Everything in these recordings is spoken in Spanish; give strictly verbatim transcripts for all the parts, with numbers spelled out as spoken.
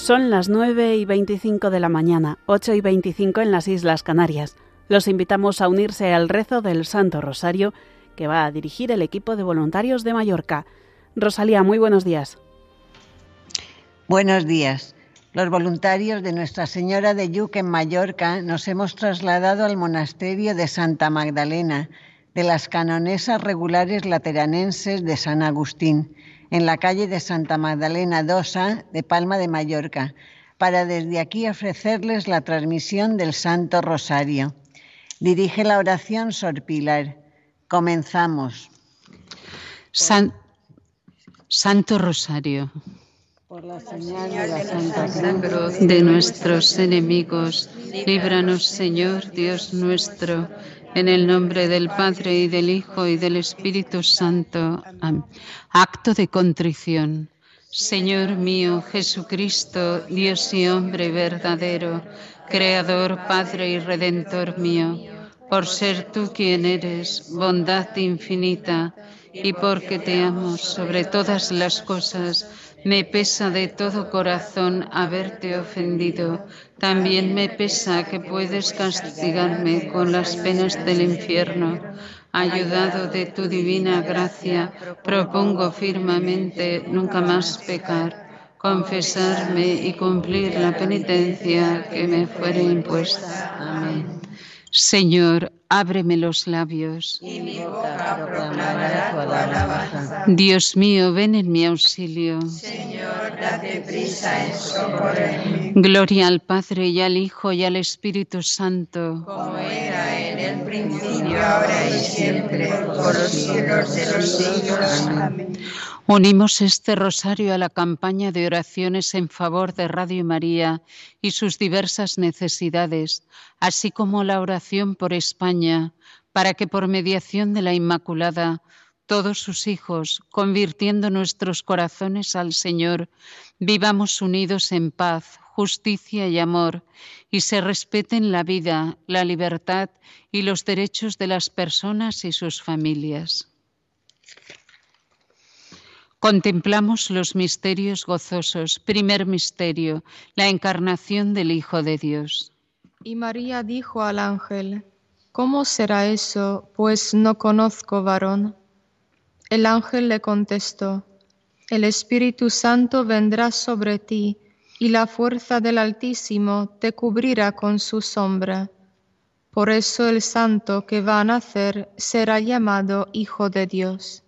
Son las nueve y veinticinco de la mañana, ocho y veinticinco en las Islas Canarias. Los invitamos a unirse al rezo del Santo Rosario que va a dirigir el equipo de voluntarios de Mallorca. Rosalía, muy buenos días. Buenos días. Los voluntarios de Nuestra Señora de Lluc en Mallorca nos hemos trasladado al monasterio de Santa Magdalena, de las canonesas regulares lateranenses de San Agustín, en la calle de Santa Magdalena dos A de Palma de Mallorca, para desde aquí ofrecerles la transmisión del Santo Rosario. Dirige la oración Sor Pilar. Comenzamos. San... Santo Rosario. Por la señal de la Santa Cruz de nuestros enemigos, líbranos, Señor Dios nuestro, en el nombre del Padre y del Hijo y del Espíritu Santo. Amén. Acto de contrición. Señor mío, Jesucristo, Dios y hombre verdadero, Creador, Padre y Redentor mío, por ser tú quien eres, bondad infinita, y porque te amo sobre todas las cosas, me pesa de todo corazón haberte ofendido. También me pesa que puedes castigarme con las penas del infierno. Ayudado de tu divina gracia, propongo firmemente nunca más pecar, confesarme y cumplir la penitencia que me fuere impuesta. Amén. Señor, ábreme los labios. y mi boca proclamará tu alabanza. Dios mío, ven en mi auxilio. Señor, date prisa en socorrerme. Gloria al Padre y al Hijo y al Espíritu Santo. Como era en el principio, ahora y siempre, por los siglos de los siglos. Amén. Unimos este rosario a la campaña de oraciones en favor de Radio María y sus diversas necesidades, así como la oración por España, para que por mediación de la Inmaculada, todos sus hijos, convirtiendo nuestros corazones al Señor, vivamos unidos en paz, justicia y amor, y se respeten la vida, la libertad y los derechos de las personas y sus familias. Contemplamos los misterios gozosos. Primer misterio, la encarnación del Hijo de Dios. Y María dijo al ángel: ¿Cómo será eso, pues no conozco varón? El ángel le contestó: El Espíritu Santo vendrá sobre ti, y la fuerza del Altísimo te cubrirá con su sombra. Por eso el santo que va a nacer será llamado Hijo de Dios.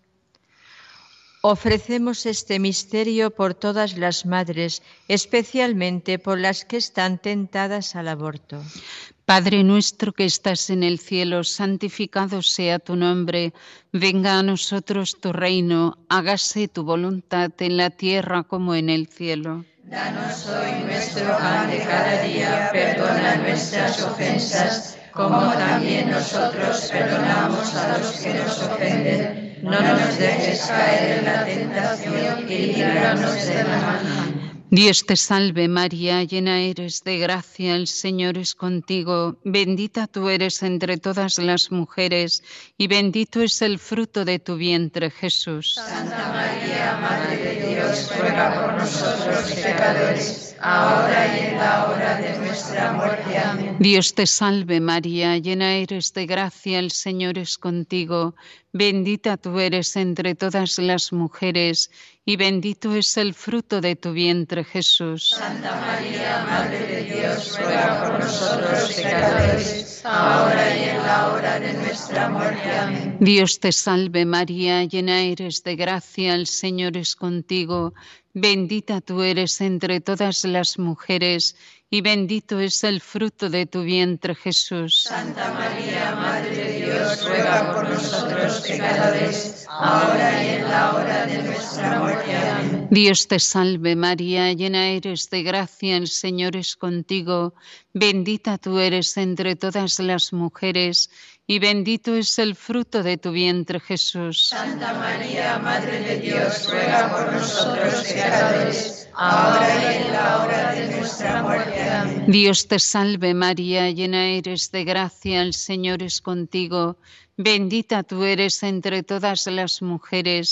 Ofrecemos este misterio por todas las madres, especialmente por las que están tentadas al aborto. Padre nuestro que estás en el cielo, santificado sea tu nombre. Venga a nosotros tu reino, hágase tu voluntad en la tierra como en el cielo. Danos hoy nuestro pan de cada día, perdona nuestras ofensas, como también nosotros perdonamos a los que nos ofenden. No nos dejes caer en la tentación y líbranos del mal. Dios te salve María, llena eres de gracia, el Señor es contigo. Bendita tú eres entre todas las mujeres y bendito es el fruto de tu vientre, Jesús. Santa María, Madre de Dios, ruega por nosotros pecadores, ahora y en la hora de nuestra muerte. Amén. Dios te salve María, llena eres de gracia, el Señor es contigo. Bendita tú eres entre todas las mujeres y bendito es el fruto de tu vientre, Jesús. Santa María, Madre de Dios, ruega por nosotros pecadores, ahora y en la hora de nuestra muerte. Amén. Dios te salve María, llena eres de gracia, el Señor es contigo. Bendita tú eres entre todas las mujeres y bendito es el fruto de tu vientre, Jesús. Santa María, Madre de Dios, ruega por nosotros pecadores, ahora y en la hora de nuestra muerte. Amén. Dios te salve María, llena eres de gracia, el Señor es contigo. Bendita tú eres entre todas las mujeres y bendito es el fruto de tu vientre, Jesús. Santa María, Madre de Dios, ruega por nosotros pecadores, ahora y en la hora de nuestra muerte. Amén. Dios te salve María, llena eres de gracia, el Señor es contigo. Bendita tú eres entre todas las mujeres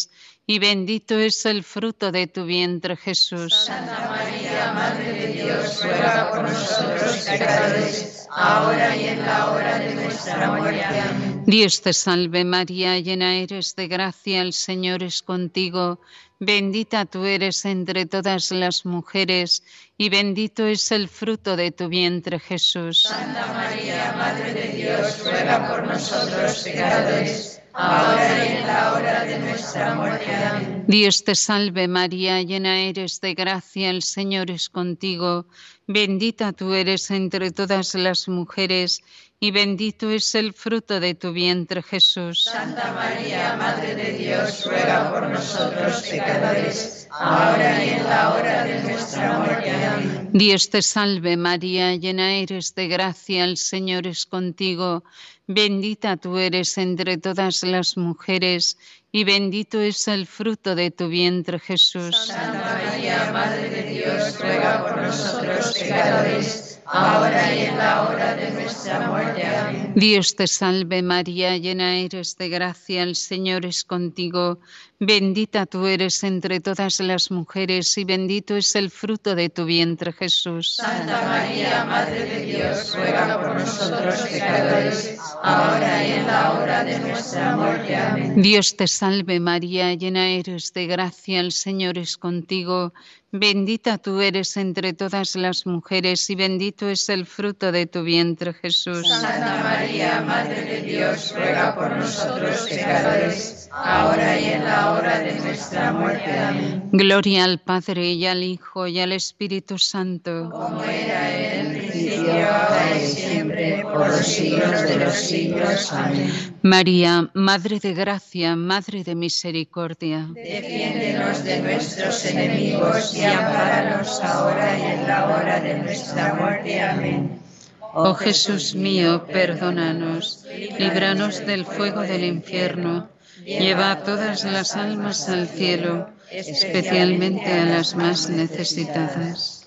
y bendito es el fruto de tu vientre, Jesús. Santa María, Madre de Dios, ruega por nosotros pecadores, ahora y en la hora de nuestra muerte. Amén. Dios te salve María, llena eres de gracia, el Señor es contigo. Bendita tú eres entre todas las mujeres, y bendito es el fruto de tu vientre, Jesús. Santa María, Madre de Dios, ruega por nosotros pecadores, ahora y en la hora de nuestra muerte. Amén. Dios te salve María, llena eres de gracia, el Señor es contigo. Bendita tú eres entre todas las mujeres, y bendito es el fruto de tu vientre, Jesús. Santa María, Madre de Dios, ruega por nosotros pecadores, ahora y en la hora de nuestra muerte. Amén. Dios te salve María, llena eres de gracia, el Señor es contigo. Bendita tú eres entre todas las mujeres, y bendito es el fruto de tu vientre, Jesús. Santa María, Madre de Dios, ruega por nosotros pecadores, ahora y en la hora de nuestra muerte. Amén. Dios te salve María, llena eres de gracia, el Señor es contigo. Bendita tú eres entre todas las mujeres, y bendito es el fruto de tu vientre, Jesús. Santa María, Madre de Dios, ruega por nosotros pecadores, ahora y en la hora de nuestra muerte. Amén. Dios te salve María, llena eres de gracia, el Señor es contigo. Bendita tú eres entre todas las mujeres, y bendito es el fruto de tu vientre, Jesús. Santa María, Madre de Dios, ruega por nosotros pecadores, ahora y en la hora de nuestra muerte. Amén. Gloria al Padre, y al Hijo, y al Espíritu Santo. Como era en el principio, ahora y siempre, por los siglos de los siglos. Amén. María, Madre de Gracia, Madre de Misericordia. Defiéndenos de nuestros enemigos y ampáranos ahora y en la hora de nuestra muerte. Amén. Oh Jesús mío, perdónanos, líbranos del fuego del infierno, lleva a todas las almas al cielo, especialmente a las más necesitadas.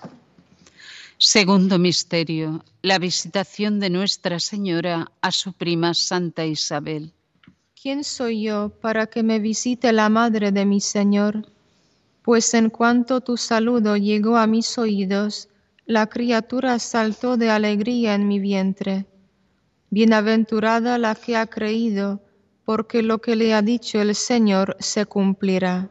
Segundo misterio, la visitación de Nuestra Señora a su prima Santa Isabel. ¿Quién soy yo para que me visite la madre de mi Señor? Pues en cuanto tu saludo llegó a mis oídos, la criatura saltó de alegría en mi vientre. Bienaventurada la que ha creído, porque lo que le ha dicho el Señor se cumplirá.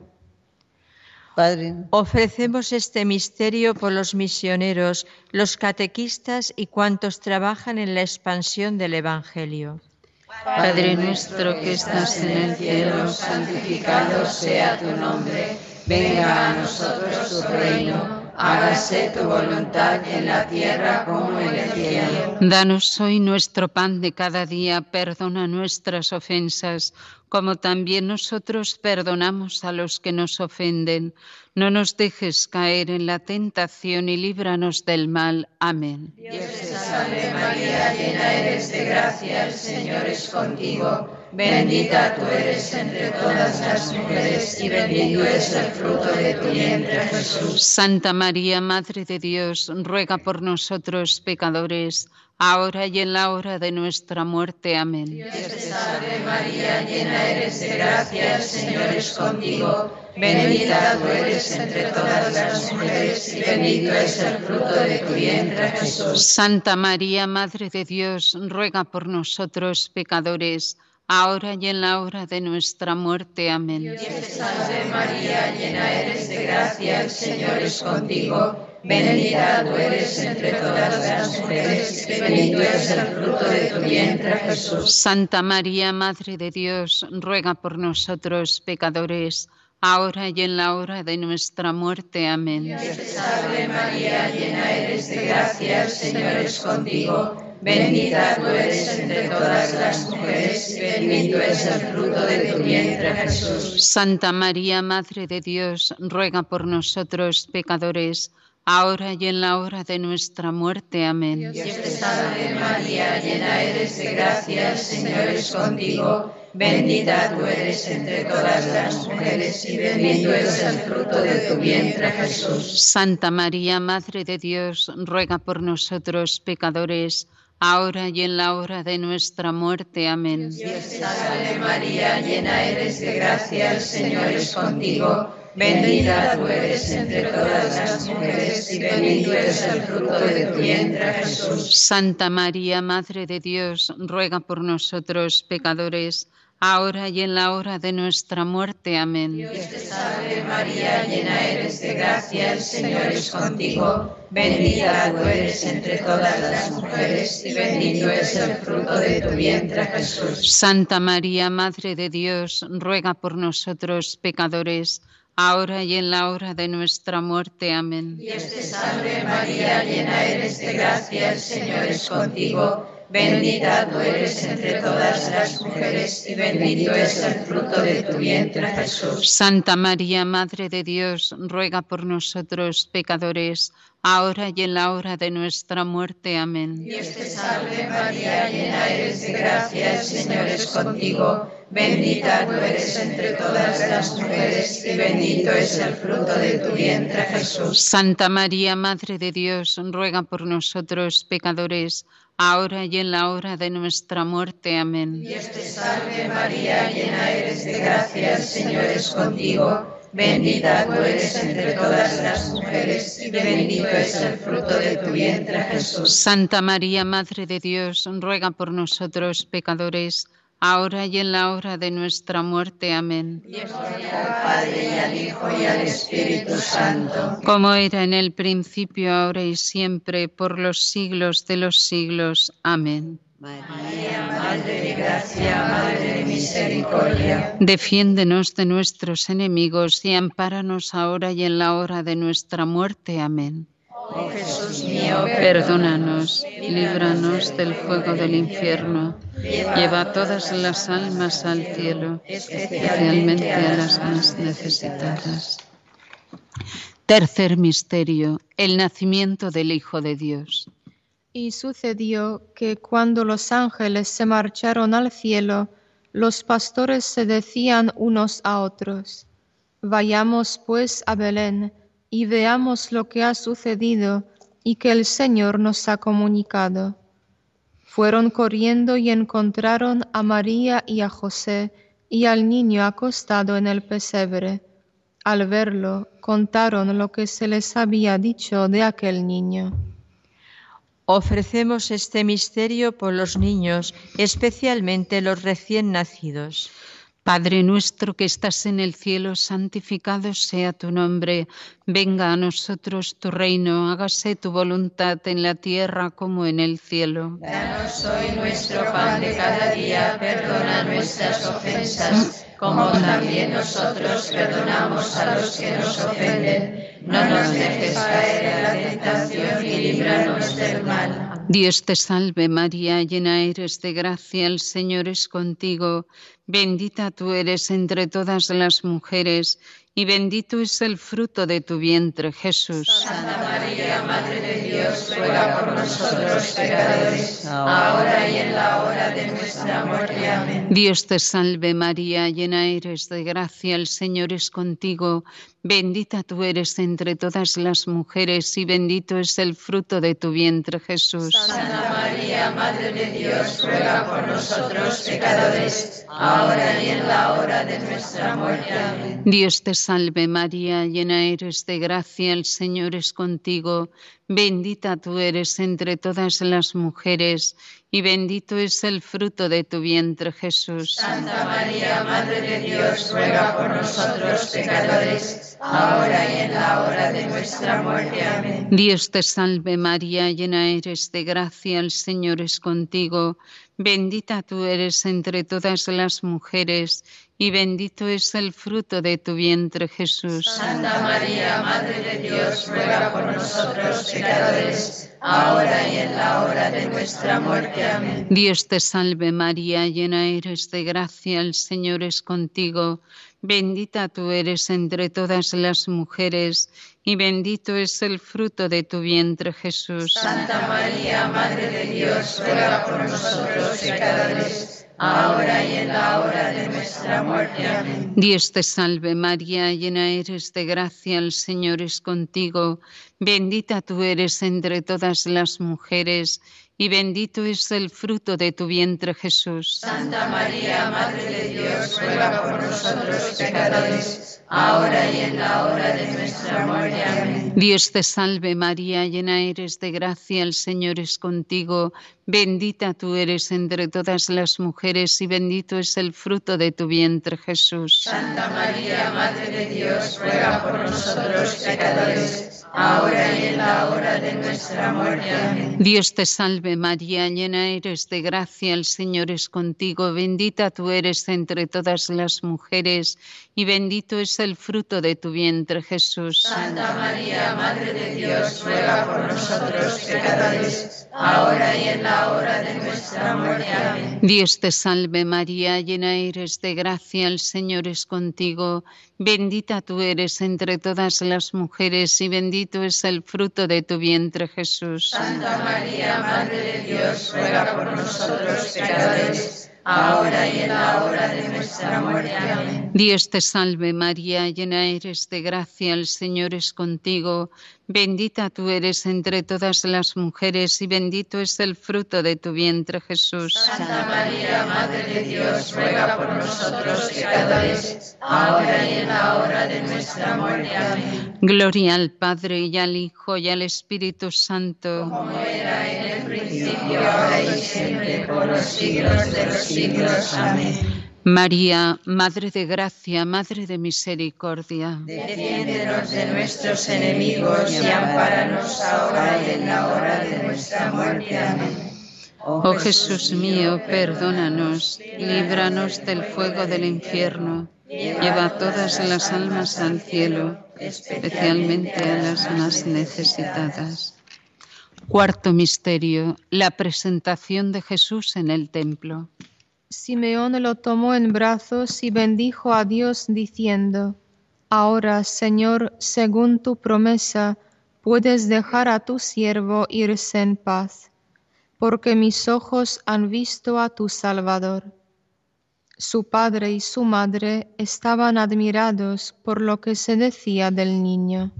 Padre, Ofrecemos este misterio por los misioneros, los catequistas y cuantos trabajan en la expansión del Evangelio. Padre nuestro que estás en el cielo, santificado sea tu nombre. Venga a nosotros tu reino. Hágase tu voluntad en la tierra como en el cielo. danos hoy nuestro pan de cada día, perdona nuestras ofensas, como también nosotros perdonamos a los que nos ofenden. No nos dejes caer en la tentación y líbranos del mal. Amén. Dios te salve María, llena eres de gracia, el Señor es contigo. Bendita tú eres entre todas las mujeres y bendito es el fruto de tu vientre, Jesús. Santa María, Madre de Dios, ruega por nosotros pecadores, ahora y en la hora de nuestra muerte. Amén. Dios te salve María, llena eres de gracia, el Señor es contigo. Bendita tú eres entre todas las mujeres y bendito es el fruto de tu vientre, Jesús. Santa María, Madre de Dios, ruega por nosotros pecadores, ahora y en la hora de nuestra muerte. Amén. Dios te salve María, llena eres de gracia, el Señor es contigo. Bendita tú eres entre todas las mujeres y bendito es el fruto de tu vientre, Jesús. Santa María, Madre de Dios, ruega por nosotros pecadores, ahora y en la hora de nuestra muerte. Amén. Dios te salve María, llena eres de gracia, el Señor es contigo. Bendita tú eres entre todas las mujeres y bendito es el fruto de tu vientre, Jesús. Santa María, Madre de Dios, ruega por nosotros pecadores, ahora y en la hora de nuestra muerte. Amén. Dios te salve María, llena eres de gracia, el Señor es contigo. Bendita tú eres entre todas las mujeres y bendito es el fruto de tu vientre, Jesús. Santa María, Madre de Dios, ruega por nosotros pecadores, ahora y en la hora de nuestra muerte. Amén. Dios te salve María, llena eres de gracia, el Señor es contigo. Bendita tú eres entre todas las mujeres y bendito es el fruto de tu vientre, Jesús. Santa María, Madre de Dios, ruega por nosotros pecadores, ahora y en la hora de nuestra muerte. Amén. Dios te salve María, llena eres de gracia, el Señor es contigo. Bendita tú eres entre todas las mujeres y bendito es el fruto de tu vientre, Jesús. Santa María, Madre de Dios, ruega por nosotros pecadores, ahora y en la hora de nuestra muerte. Amén. Dios te salve María, llena eres de gracia, el Señor es contigo. Bendita tú eres entre todas las mujeres y bendito es el fruto de tu vientre, Jesús. Santa María, Madre de Dios, ruega por nosotros pecadores, ahora y en la hora de nuestra muerte. Amén. Dios te salve María, llena eres de gracia, el Señor es contigo. Bendita tú eres entre todas las mujeres y bendito es el fruto de tu vientre, Jesús. Santa María, Madre de Dios, ruega por nosotros pecadores, ahora y en la hora de nuestra muerte. Amén. Dios te salve María, llena eres de gracia, el Señor es contigo. Bendita tú eres entre todas las mujeres y bendito es el fruto de tu vientre, Jesús. Santa María, Madre de Dios, ruega por nosotros pecadores, ahora y en la hora de nuestra muerte. Amén. Dios al Padre y al Hijo y al Espíritu Santo. Como era en el principio, ahora y siempre, por los siglos de los siglos. Amén. María, Madre de gracia, Madre de misericordia. Defiéndenos de nuestros enemigos y ampáranos ahora y en la hora de nuestra muerte. Amén. Oh Jesús mío, perdónanos, líbranos del fuego del infierno, lleva todas las almas al cielo, especialmente a las más necesitadas. Tercer misterio, el nacimiento del Hijo de Dios. Y sucedió que cuando los ángeles se marcharon al cielo, los pastores se decían unos a otros: Vayamos pues a Belén y veamos lo que ha sucedido y que el Señor nos ha comunicado. Fueron corriendo y encontraron a María y a José y al niño acostado en el pesebre. Al verlo, contaron lo que se les había dicho de aquel niño. Ofrecemos este misterio por los niños, especialmente los recién nacidos. Padre nuestro que estás en el cielo, santificado sea tu nombre. Venga a nosotros tu reino, hágase tu voluntad en la tierra como en el cielo. Danos hoy nuestro pan de cada día, perdona nuestras ofensas, como también nosotros perdonamos a los que nos ofenden. No nos dejes caer en la tentación y líbranos del mal. Dios te salve María, llena eres de gracia, el Señor es contigo. Bendita tú eres entre todas las mujeres y bendito es el fruto de tu vientre, Jesús. Santa María, Madre de Dios, ruega por nosotros pecadores, ahora y en la hora de nuestra muerte. Amén. Dios te salve María, llena eres de gracia, el Señor es contigo. Bendita tú eres entre todas las mujeres y bendito es el fruto de tu vientre, Jesús. Santa María, Madre de Dios, ruega por nosotros pecadores, ahora y en la hora de nuestra muerte. Amén. Dios te salve María, llena eres de gracia, el Señor es contigo. Bendita tú eres entre todas las mujeres y bendito es el fruto de tu vientre, Jesús. Santa María, Madre de Dios, ruega por nosotros pecadores, ahora y en la hora de nuestra muerte. Amén. Dios te salve María, llena eres de gracia, el Señor es contigo. Bendita tú eres entre todas las mujeres y bendito es el fruto de tu vientre, Jesús. Santa María, Madre de Dios, ruega por nosotros pecadores, ahora y en la hora de nuestra muerte. Amén. Dios te salve María, llena eres de gracia, el Señor es contigo. Bendita tú eres entre todas las mujeres y bendito es el fruto de tu vientre, Jesús. Santa María, Madre de Dios, ruega por nosotros pecadores, ahora y en la hora de nuestra muerte. Amén. Dios te salve María, llena eres de gracia, el Señor es contigo. Bendita tú eres entre todas las mujeres, y bendito es el fruto de tu vientre, Jesús. Santa María, Madre de Dios, ruega por nosotros pecadores, ahora y en la hora de nuestra muerte. Amén. Dios te salve María, llena eres de gracia, el Señor es contigo. Bendita tú eres entre todas las mujeres, y bendito es el fruto de tu vientre, Jesús. Santa María, Madre de Dios, ruega por nosotros pecadores, ahora y en la hora de nuestra muerte. Amén. Dios te salve María, llena eres de gracia, el Señor es contigo. Bendita tú eres entre todas las mujeres, y bendito es el fruto de tu vientre, Jesús. Santa María, Madre de Dios, ruega por nosotros pecadores, ahora y en la hora de nuestra muerte. Amén. Dios te salve María, llena eres de gracia, el Señor es contigo. Bendita tú eres entre todas las mujeres, y bendito es el fruto de tu vientre, Jesús. Santa María, Madre de Dios, ruega por nosotros pecadores, ahora y en la hora de nuestra muerte. Amén. Dios te salve María, llena eres de gracia, el Señor es contigo. Bendita tú eres entre todas las mujeres, y bendito es el fruto de tu vientre, Jesús. Santa María, Madre de Dios, ruega por nosotros pecadores, ahora y en la hora de nuestra muerte. Amén. Gloria al Padre, y al Hijo, y al Espíritu Santo. Como era en el principio, ahora y siempre, por los siglos de los siglos. Amén. María, Madre de Gracia, Madre de Misericordia. Defiéndenos de nuestros enemigos y ampáranos ahora y en la hora de nuestra muerte. Amén. Oh Jesús mío, perdónanos, líbranos del fuego del infierno, lleva todas las almas al cielo, especialmente a las más necesitadas. Cuarto misterio, la presentación de Jesús en el templo. Simeón lo tomó en brazos y bendijo a Dios diciendo: Ahora, Señor, según tu promesa, puedes dejar a tu siervo irse en paz, porque mis ojos han visto a tu Salvador. Su padre y su madre estaban admirados por lo que se decía del niño.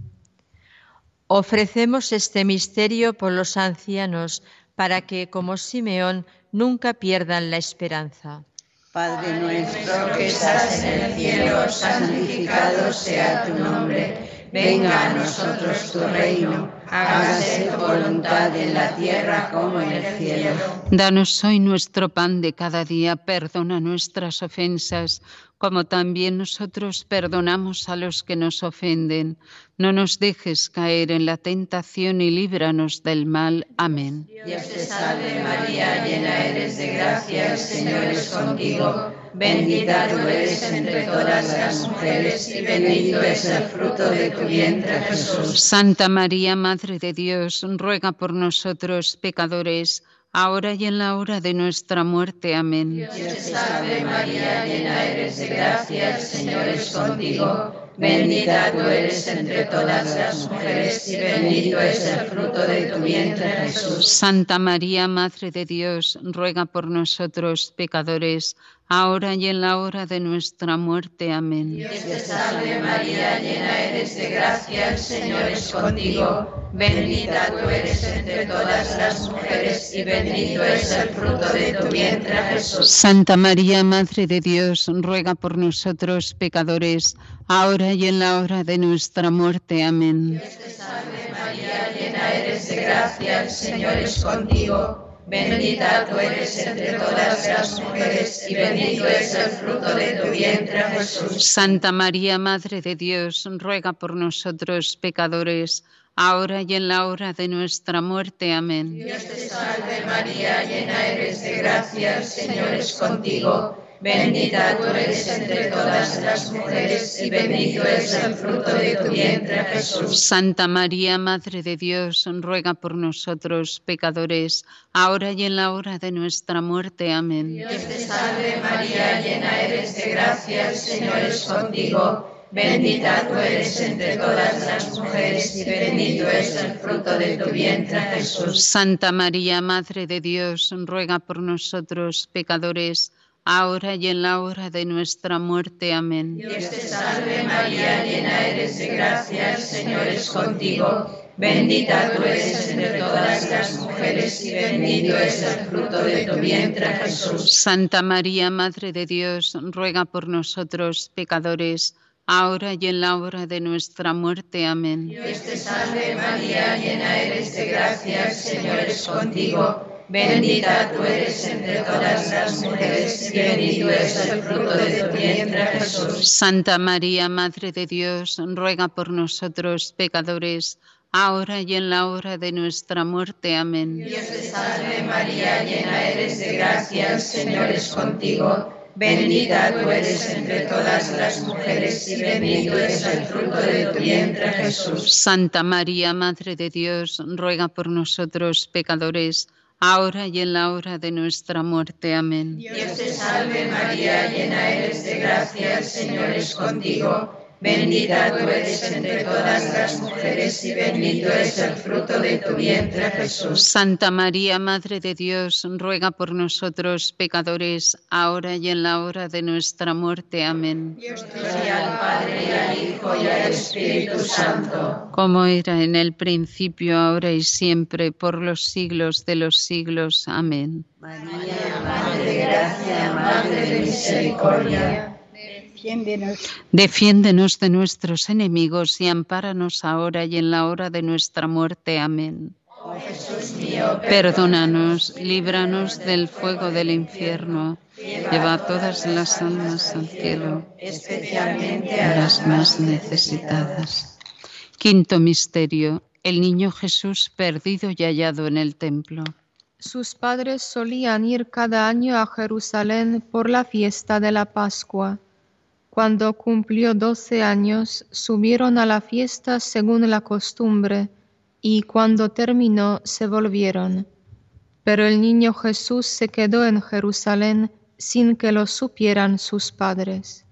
Ofrecemos este misterio por los ancianos, para que, como Simeón, nunca pierdan la esperanza. Padre nuestro que estás en el cielo, santificado sea tu nombre. Venga a nosotros tu reino. Hágase tu voluntad en la tierra como en el cielo. Danos hoy nuestro pan de cada día, perdona nuestras ofensas, como también nosotros perdonamos a los que nos ofenden. No nos dejes caer en la tentación y líbranos del mal. Amén. Dios te salve María, llena eres de gracia, el Señor es contigo. Bendita tú eres entre todas las mujeres, y bendito es el fruto de tu vientre, Jesús. Santa María, Madre de Dios, ruega por nosotros pecadores, ahora y en la hora de nuestra muerte. Amén. Dios te salve María, llena eres de gracia, el Señor es contigo. Bendita tú eres entre todas las mujeres, y bendito es el fruto de tu vientre, Jesús. Santa María, Madre de Dios, ruega por nosotros pecadores, ahora y en la hora de nuestra muerte. Amén. Dios te salve María, llena eres de gracia, el Señor es contigo. Bendita tú eres entre todas las mujeres, y bendito es el fruto de tu vientre, Jesús. Santa María, Madre de Dios, ruega por nosotros pecadores, ahora y en la hora de nuestra muerte. Amén. Dios te salve María, llena eres de gracia, el Señor es contigo. Bendita tú eres entre todas las mujeres, y bendito es el fruto de tu vientre, Jesús. Santa María, Madre de Dios, ruega por nosotros pecadores, ahora y en la hora de nuestra muerte. Amén. Dios te salve María, llena eres de gracia, el Señor es contigo. Bendita tú eres entre todas las mujeres, y bendito es el fruto de tu vientre, Jesús. Santa María, Madre de Dios, ruega por nosotros pecadores, ahora y en la hora de nuestra muerte. Amén. Dios te salve María, llena eres de gracia, el Señor es contigo. Bendita tú eres entre todas las mujeres, y bendito es el fruto de tu vientre, Jesús. Santa María, Madre de Dios, ruega por nosotros pecadores, ahora y en la hora de nuestra muerte. Amén. Dios te salve María, llena eres de gracia, el Señor es contigo. Bendita tú eres entre todas las mujeres y bendito es el fruto de tu vientre, Jesús. Santa María, Madre de Dios, ruega por nosotros pecadores, ahora y en la hora de nuestra muerte. Amén. Dios te salve María, llena eres de gracia, el Señor es contigo. Bendita tú eres entre todas las mujeres y bendito es el fruto de tu vientre, Jesús. Santa María, Madre de Dios, ruega por nosotros pecadores, ahora y en la hora de nuestra muerte. Amén. Dios te salve María, llena eres de gracia, el Señor es contigo. Bendita tú eres entre todas las mujeres y bendito es el fruto de tu vientre, Jesús. Santa María, Madre de Dios, ruega por nosotros pecadores, ahora y en la hora de nuestra muerte. Amén. Dios te salve María, llena eres de gracia, el Señor es contigo. Bendita tú eres entre todas las mujeres y bendito es el fruto de tu vientre, Jesús. Santa María, Madre de Dios, ruega por nosotros pecadores, ahora y en la hora de nuestra muerte. Amén. Gloria al Padre, y al Hijo, y al Espíritu Santo. Como era en el principio, ahora y siempre, por los siglos de los siglos. Amén. María, Madre de gracia, Madre de misericordia. Defiéndenos de nuestros enemigos y ampáranos ahora y en la hora de nuestra muerte. Amén. Oh Jesús mío, Perdónanos, líbranos del fuego del infierno, lleva todas las almas al cielo, especialmente a a las más necesitadas. Quinto misterio: el niño Jesús perdido y hallado en el templo. Sus padres solían ir cada año a Jerusalén por la fiesta de la Pascua. Cuando cumplió doce años, subieron a la fiesta según la costumbre, y cuando terminó se volvieron. Pero el niño Jesús se quedó en Jerusalén sin que lo supieran sus padres.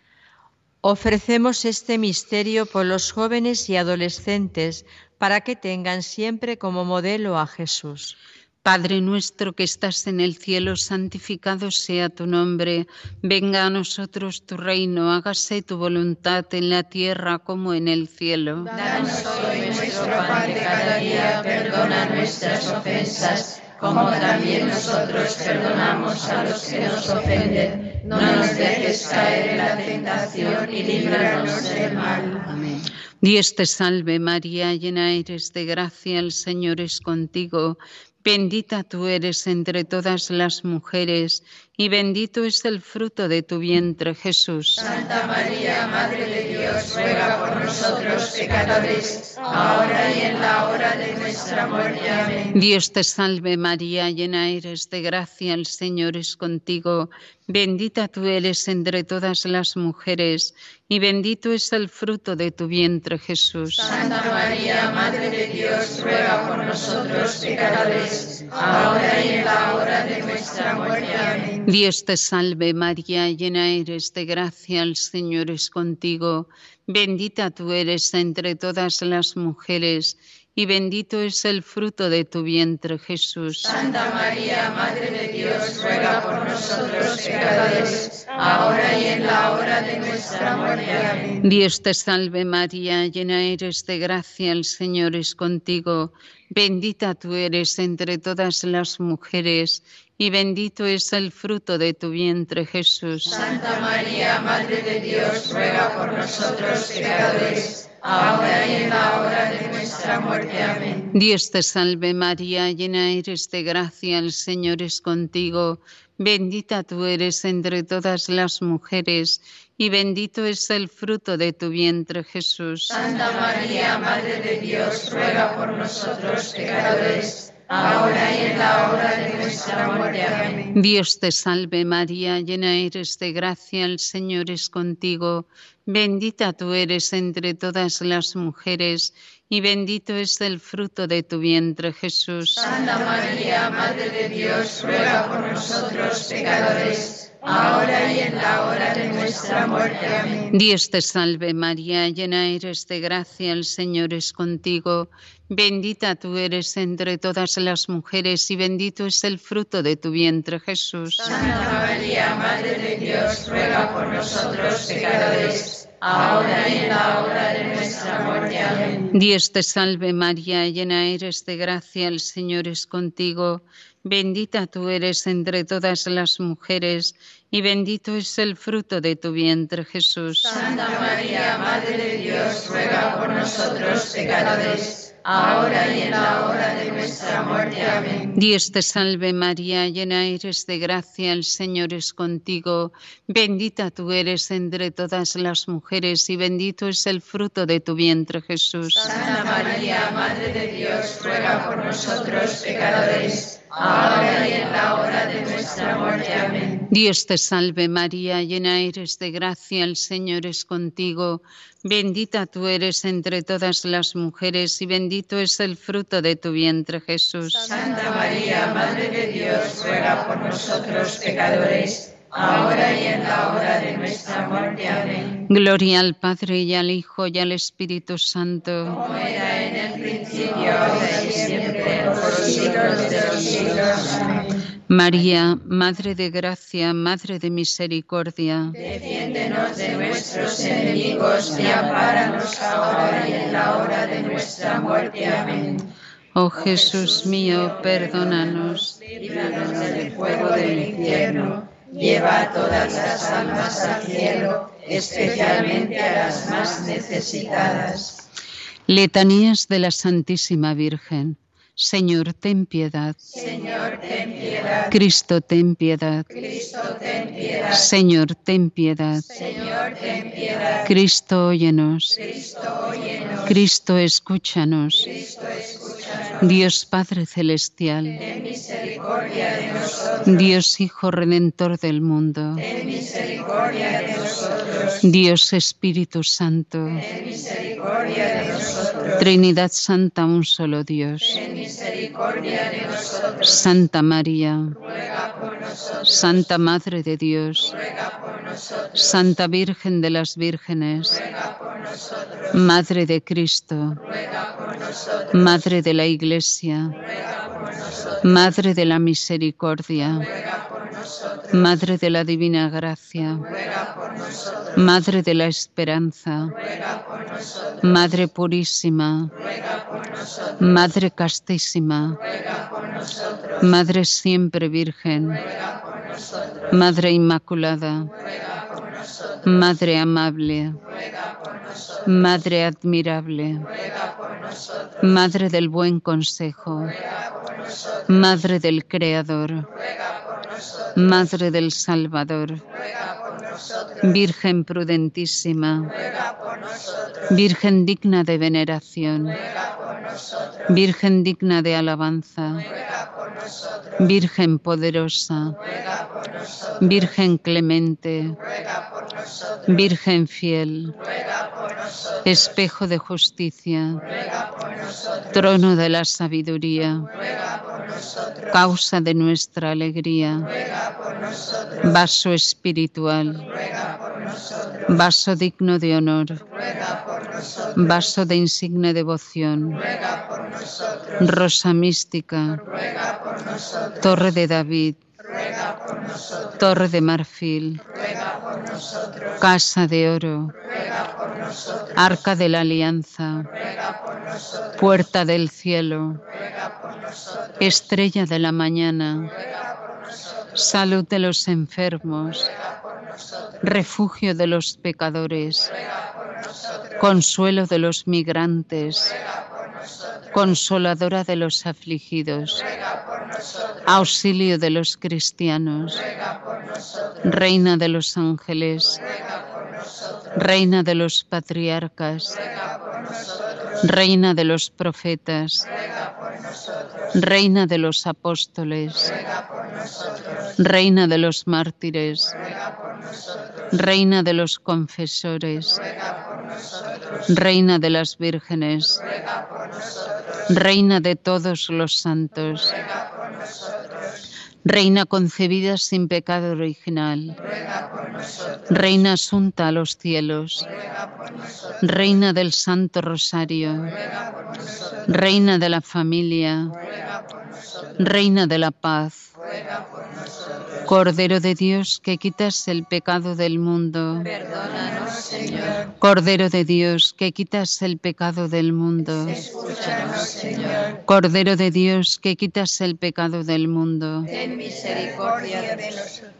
Ofrecemos este misterio por los jóvenes y adolescentes para que tengan siempre como modelo a Jesús. Padre nuestro que estás en el cielo, santificado sea tu nombre. Venga a nosotros tu reino, hágase tu voluntad en la tierra como en el cielo. Danos hoy nuestro pan de cada día, perdona nuestras ofensas, como también nosotros perdonamos a los que nos ofenden. No nos dejes caer en la tentación y líbranos del mal. Amén. Dios te salve María, llena eres de gracia, el Señor es contigo. Bendita tú eres entre todas las mujeres, y bendito es el fruto de tu vientre, Jesús. Santa María, Madre de Dios, ruega por nosotros pecadores, ahora y en la hora de nuestra muerte. Amén. Dios te salve María, llena eres de gracia, el Señor es contigo. Bendita tú eres entre todas las mujeres, y bendito es el fruto de tu vientre, Jesús. Santa María, Madre de Dios, ruega por nosotros pecadores, ahora y en la hora de nuestra muerte. Amén. Dios te salve María, llena eres de gracia, el Señor es contigo. Bendita tú eres entre todas las mujeres, y bendito es el fruto de tu vientre, Jesús. Santa María, Madre de Dios, ruega por nosotros pecadores, ahora y en la hora de nuestra muerte. Amén. Dios te salve María, llena eres de gracia, el Señor es contigo. Bendita tú eres entre todas las mujeres, y bendito es el fruto de tu vientre, Jesús. Santa María, Madre de Dios, ruega por nosotros pecadores, ahora y en la hora de nuestra muerte. Amén. Dios te salve María, llena eres de gracia, el Señor es contigo. Bendita tú eres entre todas las mujeres, y bendito es el fruto de tu vientre, Jesús. Santa María, Madre de Dios, ruega por nosotros pecadores, ahora y en la hora de nuestra muerte. Amén. Dios te salve María, llena eres de gracia, el Señor es contigo. Bendita tú eres entre todas las mujeres, y bendito es el fruto de tu vientre, Jesús. Santa María, Madre de Dios, ruega por nosotros pecadores, ahora y en la hora de nuestra muerte. Amén. Dios te salve María, llena eres de gracia, el Señor es contigo. Bendita tú eres entre todas las mujeres y bendito es el fruto de tu vientre, Jesús. Santa María, Madre de Dios, ruega por nosotros pecadores, ahora y en la hora de nuestra muerte. Amén. Dios te salve María, llena eres de gracia, el Señor es contigo. Bendita tú eres entre todas las mujeres y bendito es el fruto de tu vientre, Jesús. Santa María, Madre de Dios, ruega por nosotros pecadores, ahora y en la hora de nuestra muerte. Amén. Dios te salve María, llena eres de gracia, el Señor es contigo. Bendita tú eres entre todas las mujeres y bendito es el fruto de tu vientre, Jesús. Santa María, Madre de Dios, ruega por nosotros pecadores, ahora y en la hora de nuestra muerte. Amén. Dios te salve María, llena eres de gracia, el Señor es contigo. Bendita tú eres entre todas las mujeres y bendito es el fruto de tu vientre, Jesús. Santa María, Madre de Dios, ruega por nosotros pecadores, ahora y en la hora de nuestra muerte. Amén. Gloria al Padre y al Hijo y al Espíritu Santo. Como era en el principio, ahora y siempre, por los siglos de los siglos. Amén. María, Madre de Gracia, Madre de Misericordia, defiéndenos de nuestros enemigos y ampáranos ahora y en la hora de nuestra muerte. Amén. oh Jesús mío, perdónanos, líbranos del fuego del infierno, lleva a todas las almas al cielo, especialmente a las más necesitadas. Letanías de la Santísima Virgen. Señor, ten piedad. Señor, ten piedad. Cristo, ten piedad. Cristo, ten piedad. Señor, ten piedad. Señor, ten piedad. Cristo, óyenos. Cristo, óyenos. Cristo, escúchanos. Cristo, escúchanos. Dios Padre Celestial. Ten misericordia de nosotros. Dios Hijo Redentor del mundo. Ten misericordia de nosotros. Dios Espíritu Santo. Ten misericordia de nosotros. Trinidad Santa, un solo Dios. Ten misericordia de nosotros. Santa María. Ruega por nosotros. Santa Madre de Dios. Ruega por nosotros. Santa Virgen de las Vírgenes. Ruega por nosotros. Madre de Cristo. Ruega por nosotros. Madre de la Iglesia. Ruega por nosotros. Madre de la Misericordia. Ruega por nosotros. Madre de la Divina Gracia. Ruega por nosotros. Madre de la Esperanza. Ruega por nosotros. Madre Purísima. Ruega por nosotros. Madre Castísima. Ruega por nosotros. Madre Siempre Virgen. Ruega por nosotros. Madre Inmaculada. Ruega por nosotros. Madre Amable. Ruega por nosotros. Madre Admirable. Ruega por nosotros. Madre del Buen Consejo. Ruega por nosotros. Madre del Creador. Ruega por nosotros. Madre del Salvador. Ruega por nosotros. Virgen prudentísima. Ruega por nosotros. Virgen digna de veneración. Ruega por nosotros. Virgen digna de alabanza. Ruega por nosotros. Virgen poderosa. Ruega por nosotros. Virgen clemente. Ruega por nosotros. Virgen fiel. Ruega por nosotros. Espejo de justicia. Ruega por nosotros. Trono de la sabiduría. Ruega por nosotros. Causa de nuestra alegría. Ruega por nosotros. Vaso espiritual. Ruega por nosotros. Vaso digno de honor. Ruega por nosotros. Vaso de insigne devoción. Ruega por nosotros. Rosa mística. Ruega por nosotros. Torre de David. Ruega por nosotros. Torre de marfil. Ruega por nosotros. Casa de oro. Ruega por nosotros. Arca de la alianza. Ruega por nosotros. Puerta del cielo. Ruega por nosotros. Estrella de la mañana. Ruega por nosotros. Salud de los enfermos. Ruega por nosotros. Refugio de los pecadores. Ruega por nosotros. Consuelo de los migrantes. Ruega por nosotros. Consoladora de los afligidos. Ruega por nosotros. Auxilio de los cristianos. Ruega por nosotros. Reina de los ángeles. Ruega por nosotros. Reina de los patriarcas. Ruega por nosotros. Reina de los profetas. Ruega por nosotros. Reina de los apóstoles. Ruega por nosotros. Reina de los mártires. Ruega por nosotros. Reina de los confesores. Ruega por nosotros. Reina de las vírgenes. Ruega por nosotros. Reina de todos los santos. Ruega por nosotros. Reina concebida sin pecado original, ruega por nosotros. Reina asunta a los cielos, Ruega por nosotros. Reina del Santo Rosario, Ruega por nosotros. Reina de la familia, Ruega por nosotros. Reina de la paz, Ruega por nosotros. Cordero de Dios que quitas el pecado del mundo, Perdónanos, Señor. Cordero de Dios que quitas el pecado del mundo, Escúchanos, Señor. Cordero de Dios que quitas el pecado del mundo, Ten misericordia de nosotros,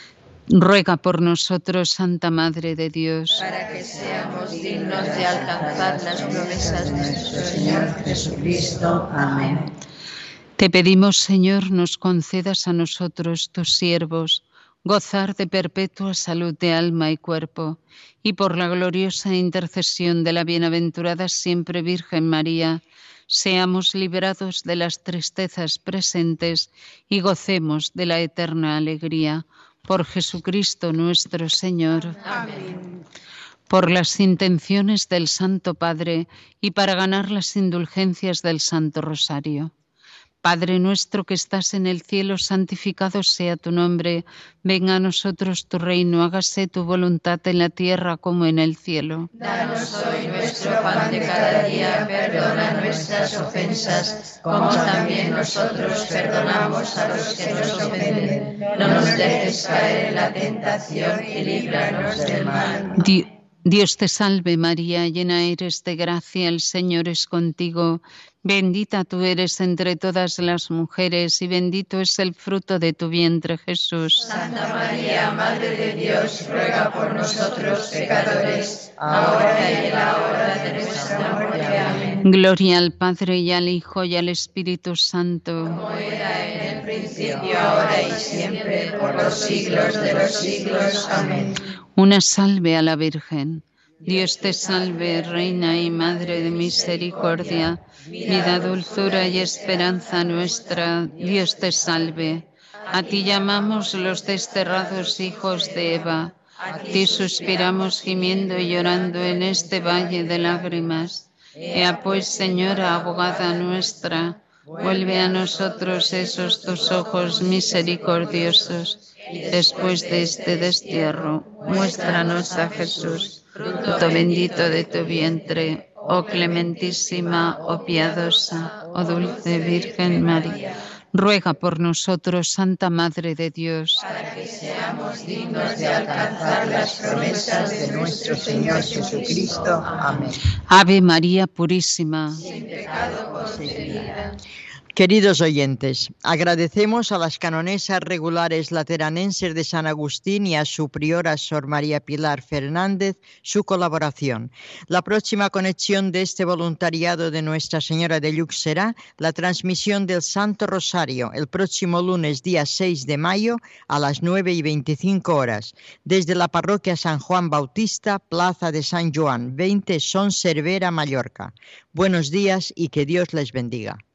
ruega por nosotros, Santa Madre de Dios. para que seamos dignos de alcanzar las promesas de nuestro Señor Jesucristo. Amén. Te pedimos, Señor, nos concedas a nosotros, tus siervos, gozar de perpetua salud de alma y cuerpo, y por la gloriosa intercesión de la bienaventurada siempre Virgen María, seamos liberados de las tristezas presentes y gocemos de la eterna alegría. Por Jesucristo nuestro Señor. Amén. Por las intenciones del Santo Padre y para ganar las indulgencias del Santo Rosario. Padre nuestro que estás en el cielo, santificado sea tu nombre. Venga a nosotros tu reino, hágase tu voluntad en la tierra como en el cielo. Danos hoy nuestro pan de cada día, perdona nuestras ofensas, como también nosotros perdonamos a los que nos ofenden. No nos dejes caer en la tentación y líbranos del mal. Di- Dios te salve María, llena eres de gracia, el Señor es contigo. Bendita tú eres entre todas las mujeres y bendito es el fruto de tu vientre, Jesús. Santa María, Madre de Dios, ruega por nosotros pecadores, ahora y en la hora de nuestra muerte. Amén. Gloria al Padre y al Hijo y al Espíritu Santo. Como era en el principio, ahora y siempre, por los siglos de los siglos. Amén. Una salve a la Virgen. Dios te salve, Reina y Madre de misericordia, vida, dulzura y esperanza nuestra. Dios te salve. A ti llamamos los desterrados hijos de Eva. A ti suspiramos gimiendo y llorando en este valle de lágrimas. Ea pues, Señora, abogada nuestra, vuelve a nosotros esos tus ojos misericordiosos. Después de este destierro, muéstranos a Jesús, fruto bendito de tu vientre, oh clementísima, oh piadosa, oh dulce Virgen María. Ruega por nosotros, Santa Madre de Dios, para que seamos dignos de alcanzar las promesas de nuestro Señor Jesucristo. Amén. Ave María Purísima. Sin pecado concebida. Queridos oyentes, agradecemos a las canonesas regulares lateranenses de San Agustín y a su priora Sor María Pilar Fernández su colaboración. La próxima conexión de este voluntariado de Nuestra Señora de Lluc será la transmisión del Santo Rosario el próximo lunes día seis de mayo a las nueve y veinticinco horas desde la parroquia San Juan Bautista, Plaza de San Joan, veinte Son Cervera, Mallorca. Buenos días y que Dios les bendiga.